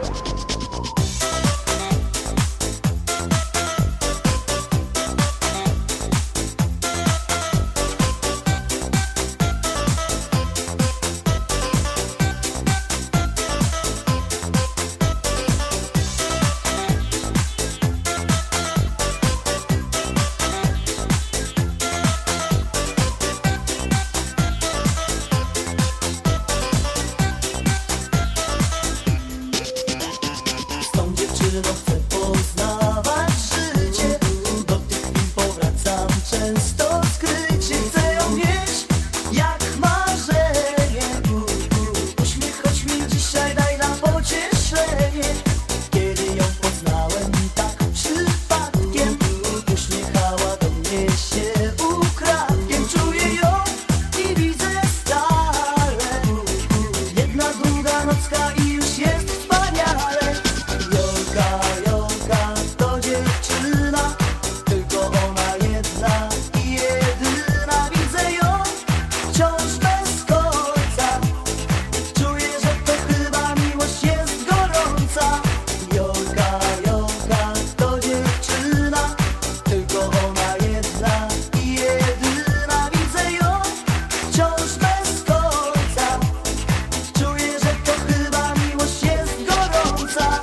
Chcę poznawać życie, do tych chwil powracam często skrycie. Chcę ją mieć jak marzenie, uśmiech choć mi dzisiaj daj na pocieszenie. Kiedy ją poznałem tak przypadkiem, uśmiechała do mnie się ukradkiem. Czuję ją i widzę stale, jedna długa nocka i już jest wspaniale. Jolka to dziewczyna, tylko ona jedna i jedyna. Widzę ją wciąż bez końca, czuję, że to chyba miłość jest gorąca. Jolka to dziewczyna, tylko ona jedna i jedyna. Widzę ją wciąż bez końca, czuję, że to chyba miłość jest gorąca.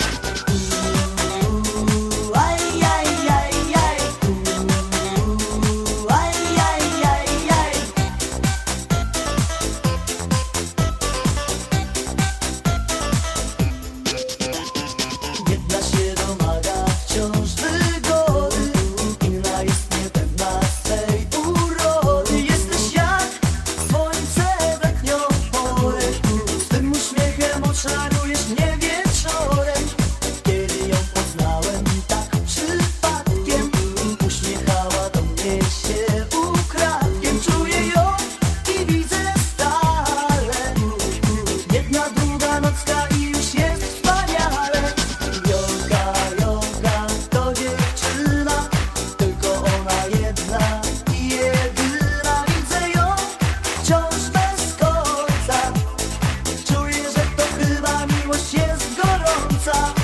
Jedna się domaga wciąż wygody, inna jest niepewna swej urody. Jesteś jak słońce w letnią porę, z tym uśmiechem oczarujesz mnie wieczorem. Kiedy ją poznałem tak przypadkiem, uśmiechała do mnie się ukradkiem. Czuję ją i widzę stale, jedna długa nocka i już jest wspaniale. Jolka to dziewczyna, tylko ona jedna i jedyna. Widzę ją wciąż bez końca, czuję, że to chyba miłość jest gorąca.